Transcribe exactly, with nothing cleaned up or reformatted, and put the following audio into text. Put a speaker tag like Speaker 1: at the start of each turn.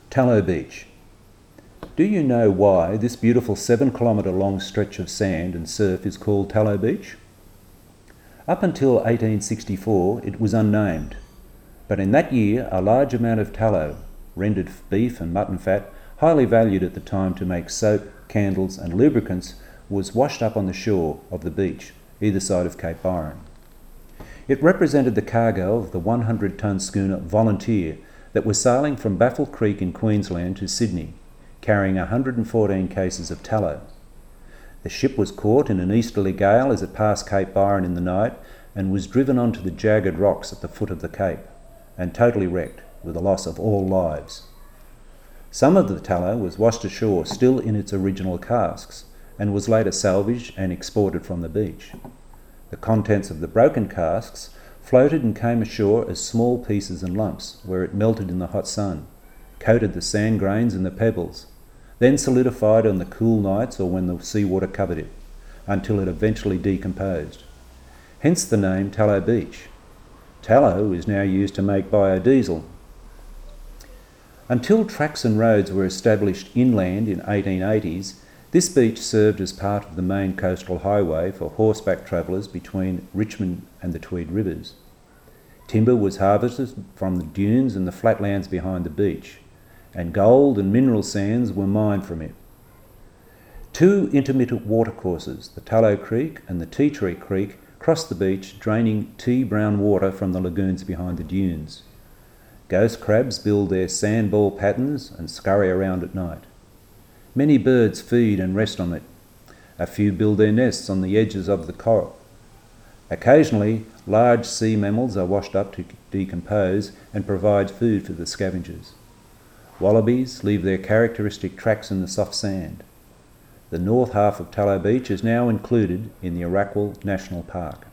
Speaker 1: Tallow Beach. Do you know why this beautiful seven kilometre long stretch of sand and surf is called Tallow Beach? Up until eighteen sixty-four it was unnamed, but in that year a large amount of tallow, rendered beef and mutton fat, highly valued at the time to make soap, candles and lubricants, was washed up on the shore of the beach, either side of Cape Byron. It represented the cargo of the one hundred tonne schooner Volunteer that was sailing from Baffle Creek in Queensland to Sydney, carrying one hundred fourteen cases of tallow. The ship was caught in an easterly gale as it passed Cape Byron in the night and was driven onto the jagged rocks at the foot of the cape, and totally wrecked, with the loss of all lives. Some of the tallow was washed ashore still in its original casks, and was later salvaged and exported from the beach. The contents of the broken casks floated and came ashore as small pieces and lumps, where it melted in the hot sun, coated the sand grains and the pebbles, then solidified on the cool nights or when the seawater covered it, until it eventually decomposed. Hence the name Tallow Beach. Tallow is now used to make biodiesel. Until tracks and roads were established inland in eighteen eighties, this beach served as part of the main coastal highway for horseback travellers between Richmond and the Tweed rivers. Timber was harvested from the dunes and the flatlands behind the beach, and gold and mineral sands were mined from it. Two intermittent watercourses, the Tallow Creek and the Tea Tree Creek, crossed the beach, draining tea-brown water from the lagoons behind the dunes. Ghost crabs build their sandball patterns and scurry around at night. Many birds feed and rest on it. A few build their nests on the edges of the coral. Occasionally, large sea mammals are washed up to decompose and provide food for the scavengers. Wallabies leave their characteristic tracks in the soft sand. The north half of Tallow Beach is now included in the Arakwal National Park.